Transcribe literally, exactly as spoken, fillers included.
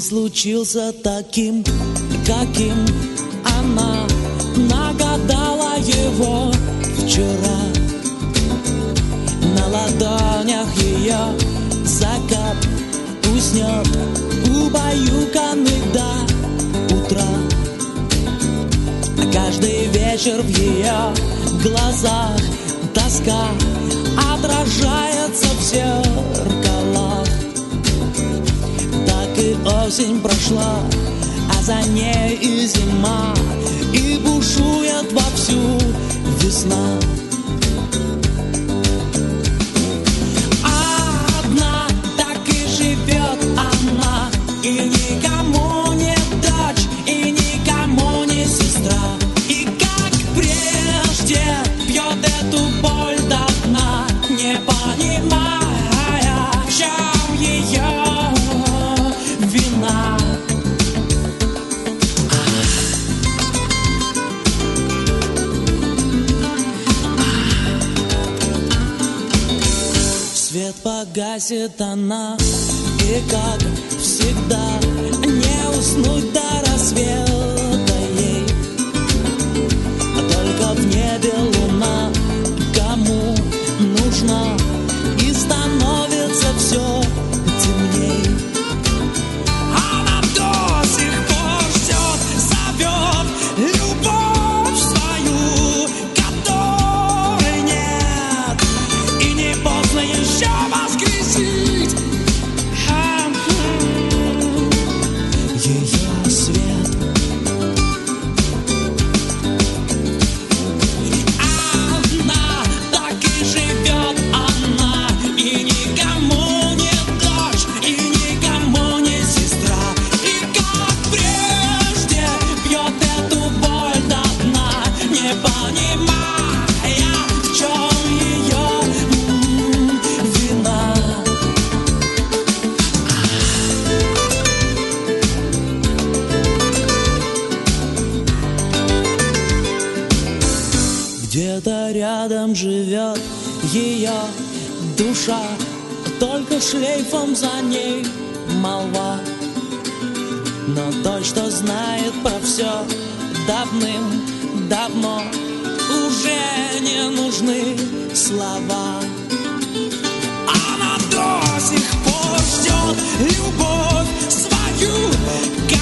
случился таким, каким она нагадала его вчера. На ладонях ее закат уснет, убаюканный до утра. А каждый вечер в ее глазах тоска отражается в зеркалах. Так и осень прошла, а за ней и зима, и бушует вовсю весна. Одна так и живет она, и никому не дочь, и никому не сестра. И как прежде пьет эту боль до дна, не понимая, в чем ее вина. Свет погасит она, и как всегда не уснуть до рассвета ей. Только в небе луна кому нужна, и становится все темней. Она до сих пор ждет, зовет любовь свою, которой нет, и не поздно еще воскресить ее свет. Она так и живет, она, и никому не дочь, и никому не сестра. И как прежде пьет эту боль до дна, не понимая, в чем ее м, вина. Где-то рядом живет ее душа, только шлейфом за ней молва. Но точно знает про все давным-давно, уже не нужны слова. Она до сих пор ждет любовь свою,